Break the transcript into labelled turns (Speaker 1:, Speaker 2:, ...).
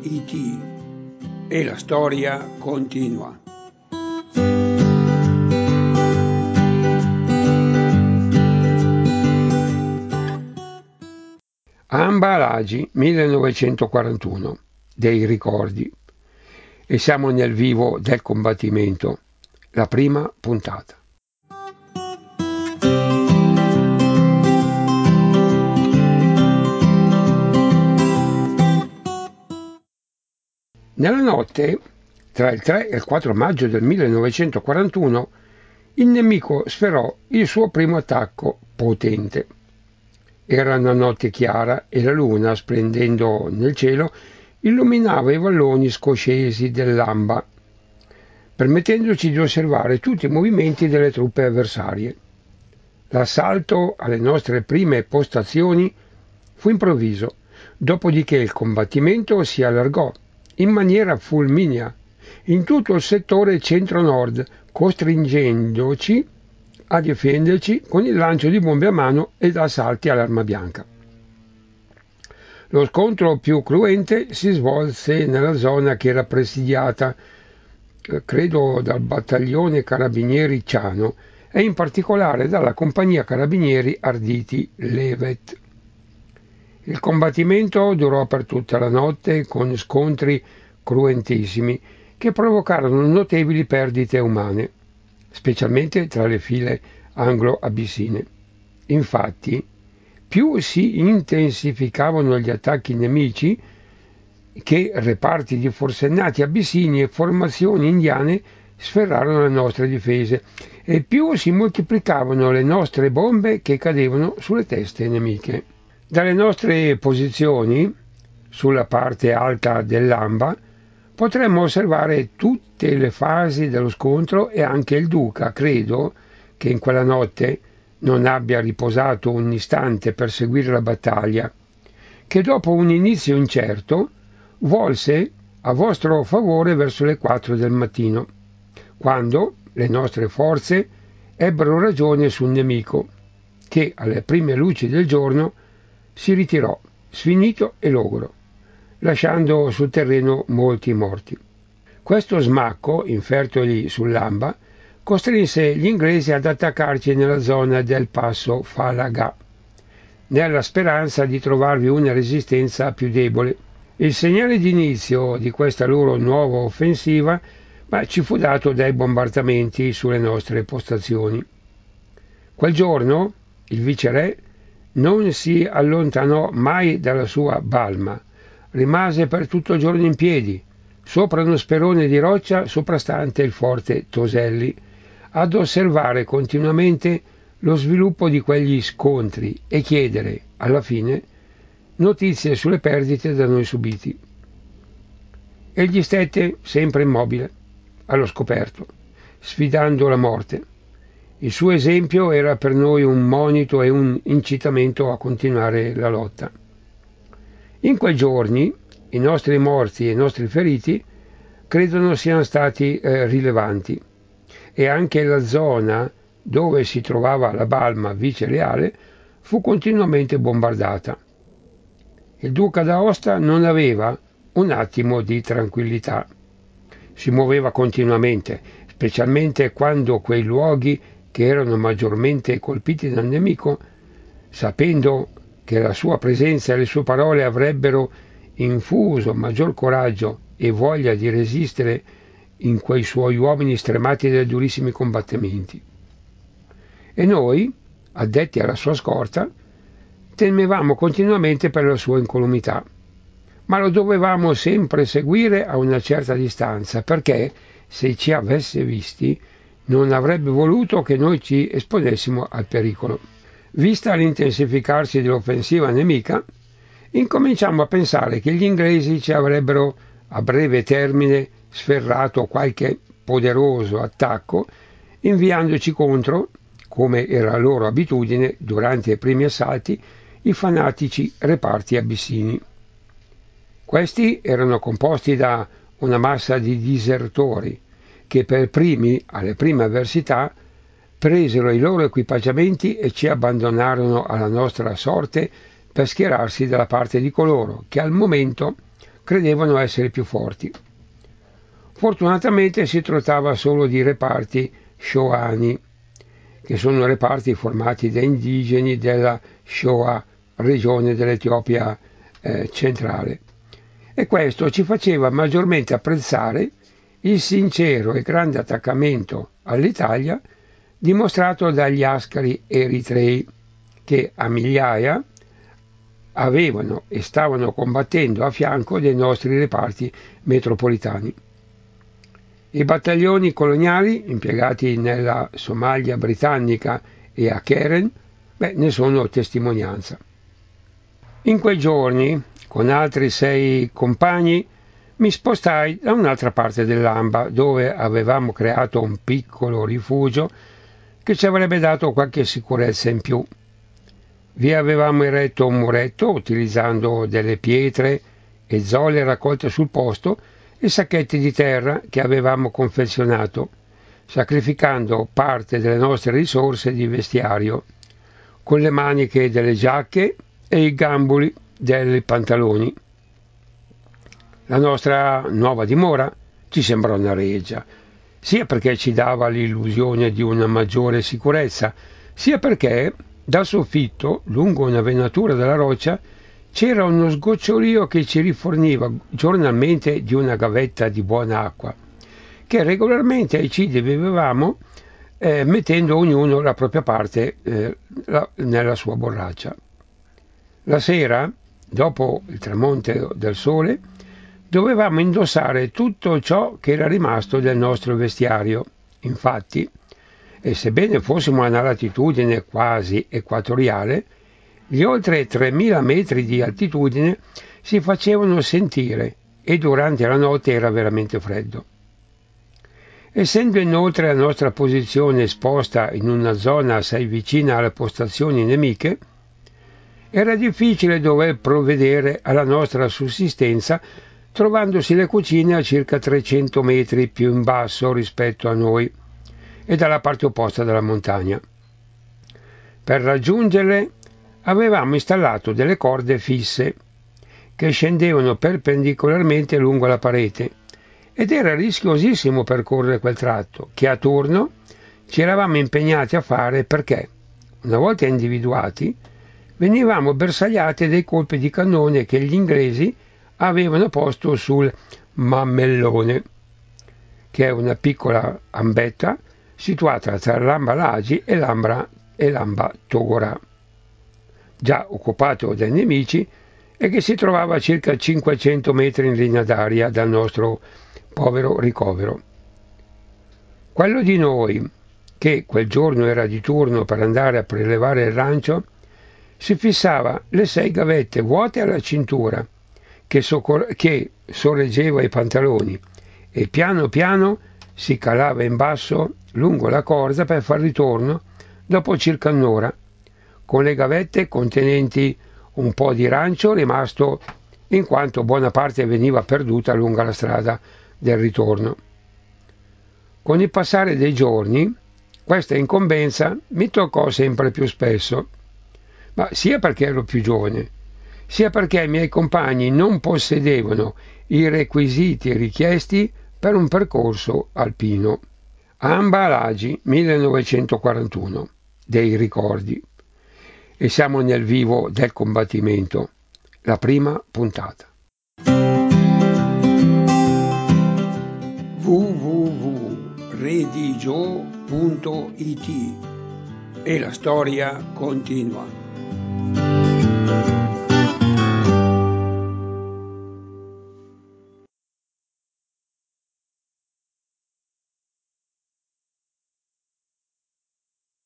Speaker 1: IT e la storia continua. Amba Lagi, 1941, dei ricordi. E siamo nel vivo del combattimento, la prima puntata. Nella notte tra il 3 e il 4 maggio del 1941 il nemico sferrò il suo primo attacco potente. Era una notte chiara e la luna, splendendo nel cielo, illuminava i valloni scoscesi dell'Amba, permettendoci di osservare tutti i movimenti delle truppe avversarie. L'assalto alle nostre prime postazioni fu improvviso, dopodiché il combattimento si allargò in maniera fulminea in tutto il settore centro-nord, costringendoci a difenderci con il lancio di bombe a mano ed assalti all'arma bianca. Lo scontro più cruente si svolse nella zona che era presidiata, credo, dal battaglione carabinieri Ciano e in particolare dalla compagnia carabinieri Arditi Levet. Il combattimento durò per tutta la notte con scontri cruentissimi che provocarono notevoli perdite umane, specialmente tra le file anglo-abissine. Infatti, più si intensificavano gli attacchi nemici, che reparti di forsennati abissini e formazioni indiane sferrarono le nostre difese, e più si moltiplicavano le nostre bombe che cadevano sulle teste nemiche. Dalle nostre posizioni, sulla parte alta dell'Amba, potremmo osservare tutte le fasi dello scontro e anche il Duca, credo, che in quella notte non abbia riposato un istante per seguire la battaglia, che dopo un inizio incerto volse a vostro favore verso le 4 del mattino, quando le nostre forze ebbero ragione sul nemico, che alle prime luci del giorno si ritirò, sfinito e logoro, lasciando sul terreno molti morti. Questo smacco, infertogli sull'Amba, costrinse gli inglesi ad attaccarci nella zona del passo Falaga, nella speranza di trovarvi una resistenza più debole. Il segnale d'inizio di questa loro nuova offensiva ci fu dato dai bombardamenti sulle nostre postazioni. Quel giorno il viceré non si allontanò mai dalla sua balma, rimase per tutto il giorno in piedi, sopra uno sperone di roccia soprastante il forte Toselli, ad osservare continuamente lo sviluppo di quegli scontri e chiedere, alla fine, notizie sulle perdite da noi subiti. Egli stette sempre immobile, allo scoperto, sfidando la morte. Il suo esempio era per noi un monito e un incitamento a continuare la lotta. In quei giorni i nostri morti e i nostri feriti credo non siano stati rilevanti, e anche la zona dove si trovava la balma vicereale fu continuamente bombardata. Il duca d'Aosta non aveva un attimo di tranquillità. Si muoveva continuamente, specialmente quando quei luoghi che erano maggiormente colpiti dal nemico, sapendo che la sua presenza e le sue parole avrebbero infuso maggior coraggio e voglia di resistere in quei suoi uomini stremati dai durissimi combattimenti. E noi, addetti alla sua scorta, temevamo continuamente per la sua incolumità, ma lo dovevamo sempre seguire a una certa distanza, perché se ci avesse visti non avrebbe voluto che noi ci esponessimo al pericolo. Vista l'intensificarsi dell'offensiva nemica, incominciamo a pensare che gli inglesi ci avrebbero a breve termine sferrato qualche poderoso attacco, inviandoci contro, come era loro abitudine durante i primi assalti, i fanatici reparti abissini. Questi erano composti da una massa di disertori che per primi, alle prime avversità, presero i loro equipaggiamenti e ci abbandonarono alla nostra sorte per schierarsi dalla parte di coloro che al momento credevano essere più forti. Fortunatamente si trattava solo di reparti shoani, che sono reparti formati da indigeni della Shoa, regione dell'Etiopia centrale. E questo ci faceva maggiormente apprezzare il sincero e grande attaccamento all'Italia dimostrato dagli ascari eritrei, che a migliaia avevano e stavano combattendo a fianco dei nostri reparti metropolitani. I battaglioni coloniali impiegati nella Somalia britannica e a Keren ne sono testimonianza. In quei giorni, con altri 6 compagni, mi spostai da un'altra parte dell'Amba, dove avevamo creato un piccolo rifugio che ci avrebbe dato qualche sicurezza in più. Vi avevamo eretto un muretto utilizzando delle pietre e zolle raccolte sul posto e sacchetti di terra che avevamo confezionato, sacrificando parte delle nostre risorse di vestiario, con le maniche delle giacche e i gamboli dei pantaloni. La nostra nuova dimora ci sembrò una reggia, sia perché ci dava l'illusione di una maggiore sicurezza, sia perché dal soffitto, lungo una venatura della roccia, c'era uno sgocciolio che ci riforniva giornalmente di una gavetta di buona acqua, che regolarmente ci bevevamo mettendo ognuno la propria parte nella sua borraccia. La sera, dopo il tramonto del sole, dovevamo indossare tutto ciò che era rimasto del nostro vestiario. Infatti, e sebbene fossimo a una latitudine quasi equatoriale, gli oltre 3000 metri di altitudine si facevano sentire e durante la notte era veramente freddo. Essendo inoltre la nostra posizione esposta in una zona assai vicina alle postazioni nemiche, era difficile dover provvedere alla nostra sussistenza trovandosi le cucine a circa 300 metri più in basso rispetto a noi e dalla parte opposta della montagna. Per raggiungerle avevamo installato delle corde fisse che scendevano perpendicolarmente lungo la parete ed era rischiosissimo percorrere quel tratto che a turno ci eravamo impegnati a fare perché, una volta individuati, venivamo bersagliati dai colpi di cannone che gli inglesi avevano posto sul Mammellone, che è una piccola ambetta situata tra l'Amba Lagi e l'Amba Togora, già occupato dai nemici e che si trovava a circa 500 metri in linea d'aria dal nostro povero ricovero. Quello di noi, che quel giorno era di turno per andare a prelevare il rancio, si fissava le 6 gavette vuote alla cintura che sorreggeva i pantaloni e piano piano si calava in basso lungo la corda per far ritorno dopo circa un'ora, con le gavette contenenti un po' di rancio rimasto in quanto buona parte veniva perduta lungo la strada del ritorno. Con il passare dei giorni questa incombenza mi toccò sempre più spesso, ma sia perché ero più giovane, sia perché i miei compagni non possedevano i requisiti richiesti per un percorso alpino. Amba Lagi 1941, dei ricordi. E siamo nel vivo del combattimento, la prima puntata. www.redigio.it e la storia continua.